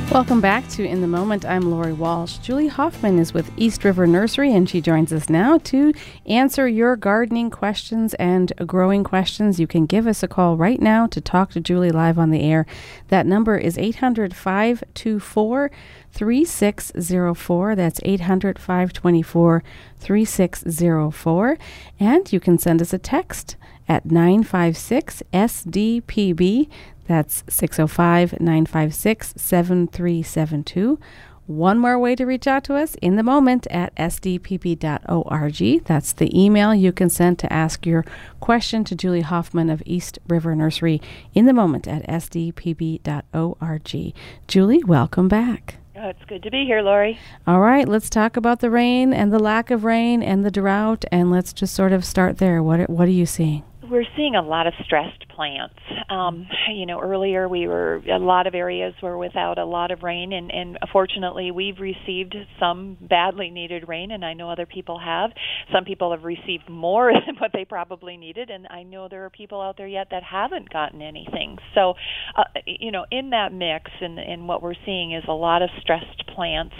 Welcome back to In the Moment. I'm Lori Walsh. Julie Hoffman is with East River Nursery, and she joins us now to answer your gardening questions and growing questions. You can give us a call right now to talk to Julie live on the air. That number is 800-524-3604. That's 800-524-3604. And you can send us a text at 956-SDPB. That's 605-956-7372. One more way to reach out to us, In the Moment at sdpb.org. That's the email you can send to ask your question to Julie Hoffman of East River Nursery, In the Moment at sdpb.org. Julie, welcome back. Oh, it's good to be here, Lori. All right, let's talk about the rain and the lack of rain and the drought, and let's just sort of start there. What are you seeing? We're seeing a lot of stressed plants. Earlier a lot of areas were without a lot of rain, and fortunately we've received some badly needed rain, and I know other people have. Some people have received more than what they probably needed, and I know there are people out there yet that haven't gotten anything. So, in that mix, and what we're seeing is a lot of stressed plants.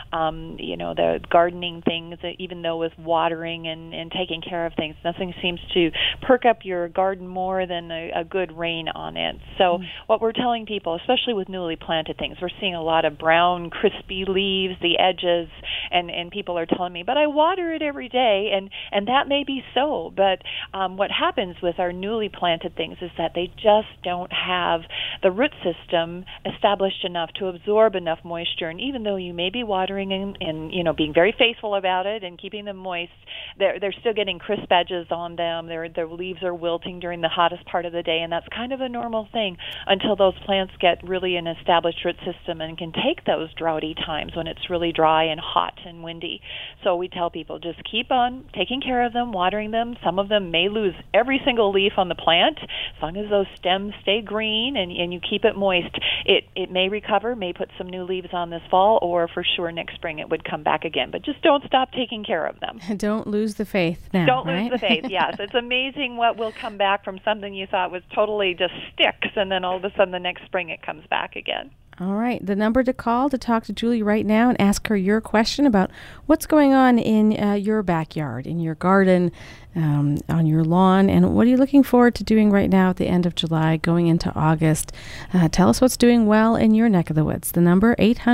The gardening things, even though with watering and taking care of things, nothing seems to perk up your garden more than a good rain on it. So what we're telling people, especially with newly planted things, we're seeing a lot of brown, crispy leaves, the edges, and people are telling me, but I water it every day, and that may be so, but what happens with our newly planted things is that they just don't have the root system established enough to absorb enough moisture, and even though you may be watering and being very faithful about it and keeping them moist, they're still getting crisp edges on them. Their leaves are wilting during the hottest part of the day, and that's kind of a normal thing until those plants get really an established root system and can take those droughty times when it's really dry and hot and windy. So we tell people just keep on taking care of them, watering them. Some of them may lose every single leaf on the plant. As long as those stems stay green and you keep it moist, it may recover, may put some new leaves on this fall, or for sure next spring it would come back again. But just don't stop taking care of them. Don't lose the faith now, Don't right? lose the faith, yes. It's amazing what will come back from something you thought was totally just sticks, and then all of a sudden the next spring it comes back again. All right. The number to call to talk to Julie right now and ask her your question about what's going on in your backyard, in your garden, on your lawn, and what are you looking forward to doing right now at the end of July, going into August. Tell us what's doing well in your neck of the woods. The number,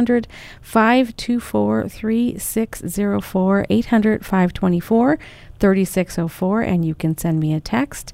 800-524-3604, 800-524-3604, and you can send me a text,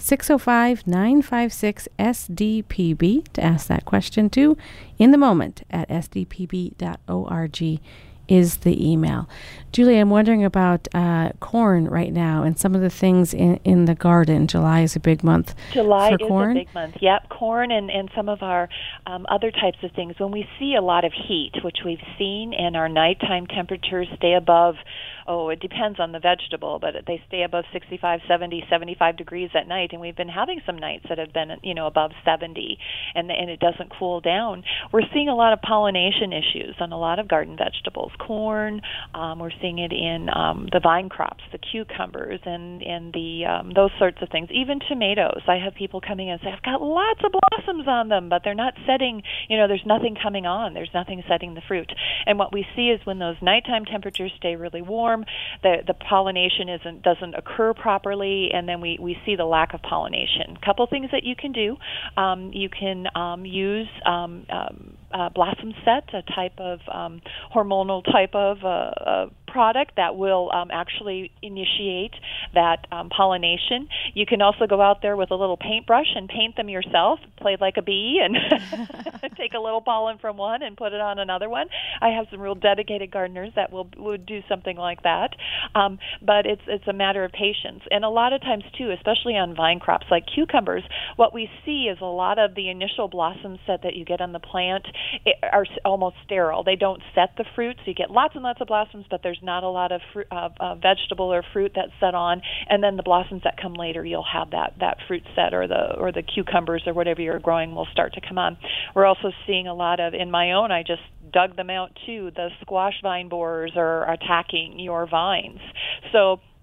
605-956-SDPB, to ask that question too. In the Moment at sdpb.org is the email. Julie, I'm wondering about corn right now and some of the things in the garden. July is a big month for corn. July is a big month. Yep, corn and some of our other types of things. When we see a lot of heat, which we've seen, and our nighttime temperatures stay above, it depends on the vegetable, but they stay above 65, 70, 75 degrees at night, and we've been having some nights that have been, above 70, and it doesn't cool down. We're seeing a lot of pollination issues on a lot of garden vegetables. Corn, we're seeing it in the vine crops, the cucumbers, and the those sorts of things. Even tomatoes. I have people coming in and say, I've got lots of blossoms on them, but they're not setting, there's nothing coming on. There's nothing setting the fruit. And what we see is when those nighttime temperatures stay really warm, the pollination doesn't occur properly, and then we see the lack of pollination. A couple things that you can do. You can use Blossom Set, a type of hormonal type of product that will actually initiate that pollination. You can also go out there with a little paintbrush and paint them yourself, play like a bee, and take a little pollen from one and put it on another one. I have some real dedicated gardeners that would do something like that. But it's a matter of patience. And a lot of times, too, especially on vine crops like cucumbers, what we see is a lot of the initial blossom set that you get on the plant are almost sterile. They don't set the fruit, so you get lots and lots of blossoms, but there's not a lot of fruit, vegetable or fruit that's set on. And then the blossoms that come later, you'll have that fruit set, or the cucumbers or whatever you're growing will start to come on. We're also seeing a lot of, in my own, I just dug them out too, the squash vine borers are attacking your vines. So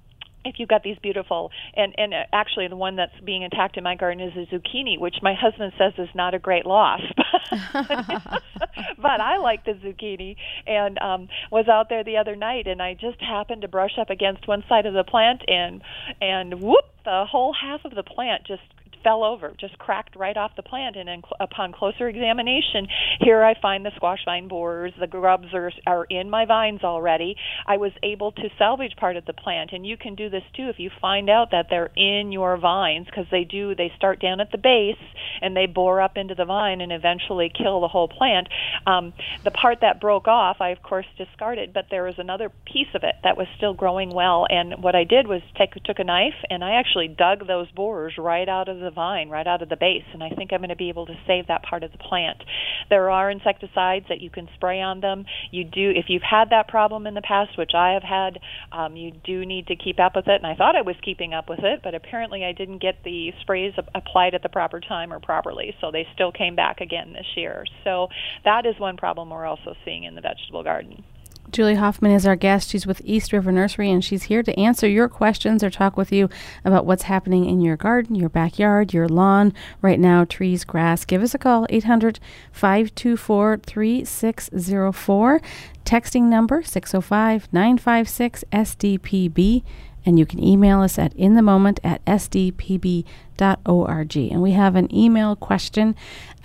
if you've got these beautiful, and actually the one that's being attacked in my garden is a zucchini, which my husband says is not a great loss. But I like the zucchini, and was out there the other night, and I just happened to brush up against one side of the plant, and whoop, the whole half of the plant just fell over, just cracked right off the plant. And then upon closer examination, here I find the squash vine borers. The grubs are in my vines already. I was able to salvage part of the plant, and you can do this too if you find out that they're in your vines, because they start down at the base and they bore up into the vine and eventually kill the whole plant. The part that broke off, I of course discarded, but there was another piece of it that was still growing well, and what I did was took a knife and I actually dug those borers right out of the vine, right out of the base, and I think I'm going to be able to save that part of the plant. There are insecticides that you can spray on them. If you've had that problem in the past, which I have had, you do need to keep up with it, and I thought I was keeping up with it, but apparently I didn't get the sprays applied at the proper time or properly, so they still came back again this year. So that is one problem we're also seeing in the vegetable garden. Julie Hoffman is our guest. She's with East River Nursery, and she's here to answer your questions or talk with you about what's happening in your garden, your backyard, your lawn, right now, trees, grass. Give us a call, 800-524-3604. Texting number, 605-956-SDPB. And you can email us at inthemoment@sdpb.org. And we have an email question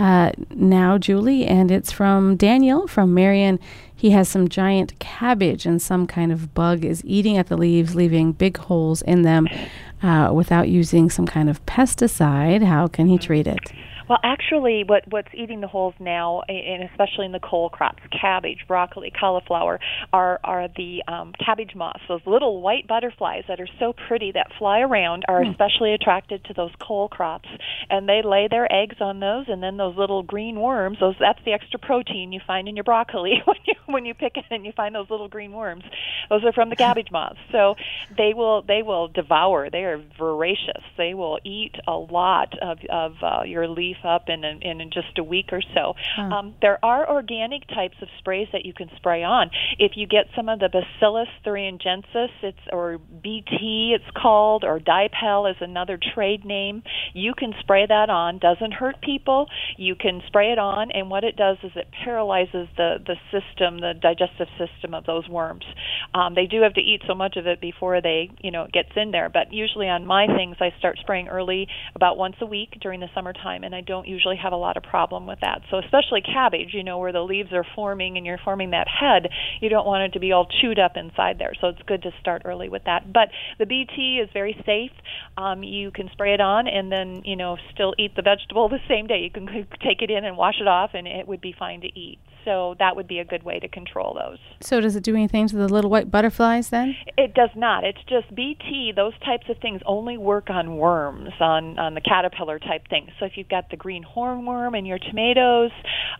now, Julie, and it's from Daniel from Marion. He has some giant cabbage, and some kind of bug is eating at the leaves, leaving big holes in them without using some kind of pesticide. How can he treat it? Well, actually, what's eating the holes now, and especially in the cole crops, cabbage, broccoli, cauliflower, are the cabbage moths. Those little white butterflies that are so pretty that fly around are especially attracted to those cole crops, and they lay their eggs on those. And then those little green worms, that's the extra protein you find in your broccoli when you pick it and you find those little green worms. Those are from the cabbage moths. So they will devour. They are voracious. They will eat a lot of your leaf up in just a week or so. There are organic types of sprays that you can spray on. If you get some of the Bacillus thuringiensis, or BT it's called, or Dipel is another trade name, you can spray that on. Doesn't hurt people. You can spray it on, and what it does is it paralyzes the system, the digestive system of those worms. They do have to eat so much of it before it gets in there, but usually on my things I start spraying early, about once a week during the summertime, and I don't usually have a lot of problem with that. So especially cabbage, where the leaves are forming and you're forming that head, you don't want it to be all chewed up inside there. So it's good to start early with that. But the BT is very safe. You can spray it on and then, still eat the vegetable the same day. You can take it in and wash it off, and it would be fine to eat. So that would be a good way to control those. So does it do anything to the little white butterflies then? It does not. It's just BT. Those types of things only work on worms, on the caterpillar type things. So if you've got the green hornworm in your tomatoes,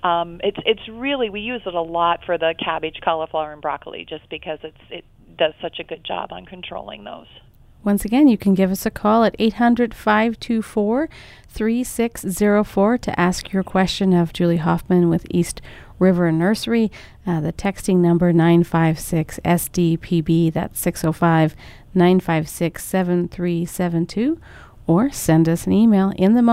it's really, we use it a lot for the cabbage, cauliflower, and broccoli, just because it does such a good job on controlling those. Once again, you can give us a call at 800-524-3604 to ask your question of Julie Hoffman with East River Nursery. The texting number 956-SDPB, that's 605-956-7372. Or send us an email,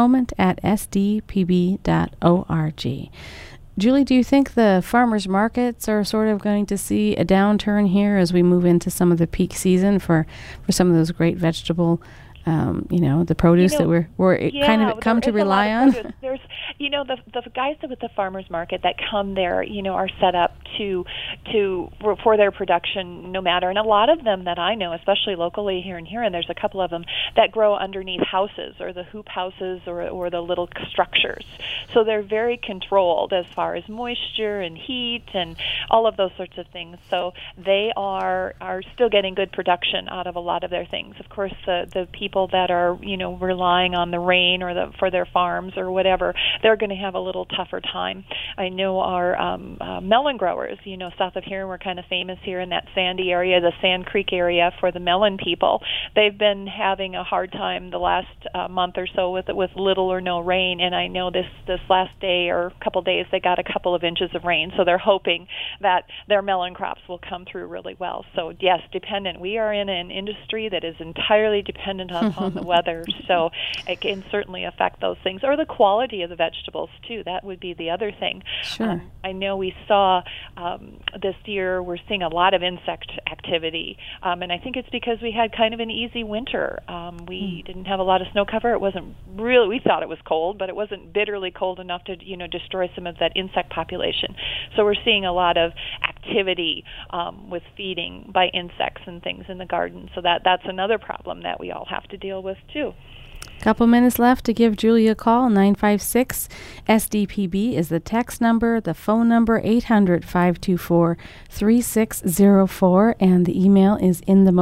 inthemoment@sdpb.org. Julie, do you think the farmers markets are sort of going to see a downturn here as we move into some of the peak season for some of those great vegetable, the produce that we're kind of come to rely on? There's, the guys with the farmers market that come there, are set up for their production no matter. And a lot of them that I know, especially locally here in Huron, there's a couple of them that grow underneath houses, or the hoop houses, or the little structures. So they're very controlled as far as moisture and heat and all of those sorts of things. So they are still getting good production out of a lot of their things. Of course, the people that are relying on the rain for their farms or whatever, they're going to have a little tougher time. I know our melon growers, south of here, we're kind of famous here in that sandy area, the Sand Creek area for the melon people. They've been having a hard time the last month or so with little or no rain, and I know this last day or couple days they got a couple of inches of rain, so they're hoping that their melon crops will come through really well. So yes, dependent. We are in an industry that is entirely dependent upon the weather, so it can certainly affect those things, or the quality of the vegetables too. That would be the other thing. Sure. I know we saw this year we're seeing a lot of insect activity, and I think it's because we had kind of an easy winter. We didn't have a lot of snow cover. It wasn't really, we thought it was cold, but it wasn't bitterly cold enough to destroy some of that insect population. So we're seeing a lot of activity with feeding by insects and things in the garden. So that's another problem that we all have to deal with too. Couple minutes left to give Julie a call. 956 SDPB is the text number, the phone number 800-524-3604, and the email is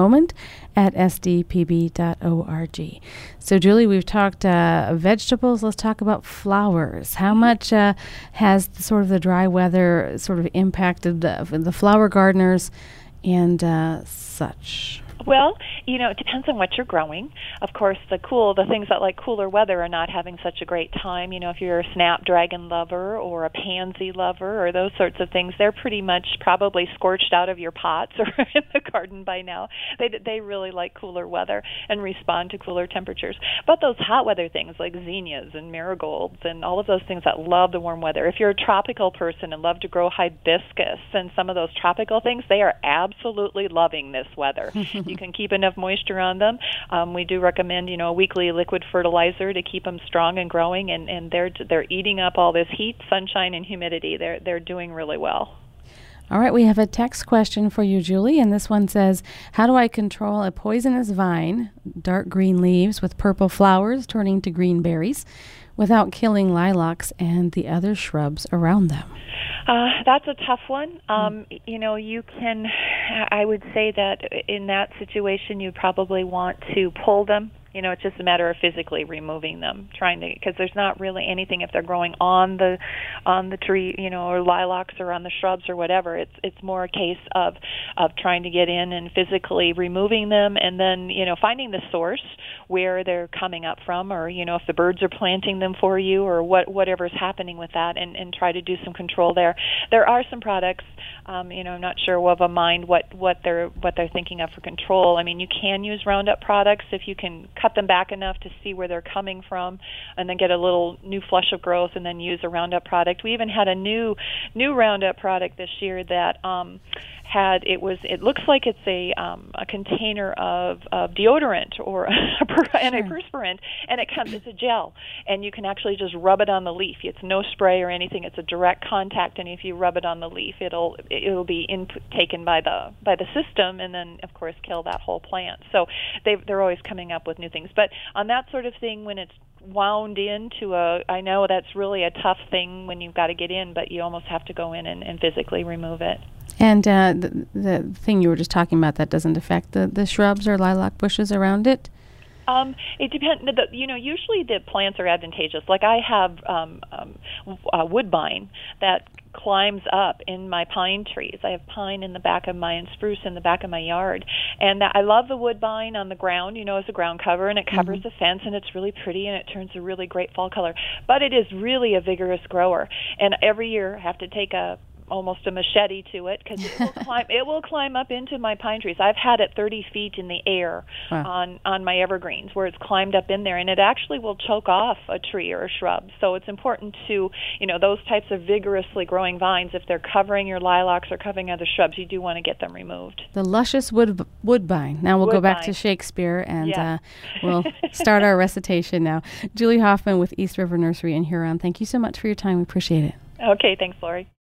inthemoment@sdpb.org. So Julie, we've talked vegetables. Let's talk about flowers. How much has sort of the dry weather sort of impacted the flower gardeners and such? Well, it depends on what you're growing. Of course, the things that like cooler weather are not having such a great time. If you're a snapdragon lover or a pansy lover or those sorts of things, they're pretty much probably scorched out of your pots or in the garden by now. They really like cooler weather and respond to cooler temperatures. But those hot weather things like zinnias and marigolds and all of those things that love the warm weather. If you're a tropical person and love to grow hibiscus and some of those tropical things, they are absolutely loving this weather. You can keep enough moisture on them. We do recommend, a weekly liquid fertilizer to keep them strong and growing, and they're eating up all this heat, sunshine, and humidity. They're doing really well. All right, we have a text question for you, Julie, and this one says, how do I control a poisonous vine, dark green leaves with purple flowers turning to green berries, without killing lilacs and the other shrubs around them? That's a tough one. You can, I would say that in that situation you probably want to pull them. It's just a matter of physically removing them, because there's not really anything if they're growing on the tree, or lilacs or on the shrubs or whatever. It's more a case of trying to get in and physically removing them, and then finding the source where they're coming up from, or if the birds are planting them for you, or whatever's happening with that, and try to do some control there. There are some products. I'm not sure of a mind what they're thinking of for control. I mean, you can use Roundup products if you can cut them back enough to see where they're coming from, and then get a little new flush of growth, and then use a Roundup product. We even had a new Roundup product this year that it looks like it's a container of deodorant or antiperspirant, and it's a gel, and you can actually just rub it on the leaf. It's no spray or anything. It's a direct contact, and if you rub it on the leaf, it'll be taken by the system, and then of course kill that whole plant. So they're always coming up with new things. But on that sort of thing, when it's wound into I know that's really a tough thing when you've got to get in, but you almost have to go in and physically remove it. And the thing you were just talking about, that doesn't affect the shrubs or lilac bushes around it? It depends. Usually the plants are advantageous. Like I have woodbine that climbs up in my pine trees. I have pine in the back of and spruce in the back of my yard, and I love the woodbine on the ground, as a ground cover, and it covers the fence, and it's really pretty, and it turns a really great fall color. But it is really a vigorous grower, and every year I have to take almost a machete to it, because it will climb up into my pine trees. I've had it 30 feet in the air on my evergreens, where it's climbed up in there, and it actually will choke off a tree or a shrub. So it's important to, those types of vigorously growing vines, if they're covering your lilacs or covering other shrubs, you do want to get them removed. The luscious woodbine. Now we'll go back to Shakespeare, and we'll start our recitation now. Julie Hoffman with East River Nursery in Huron, thank you so much for your time. We appreciate it. Okay, thanks, Lori.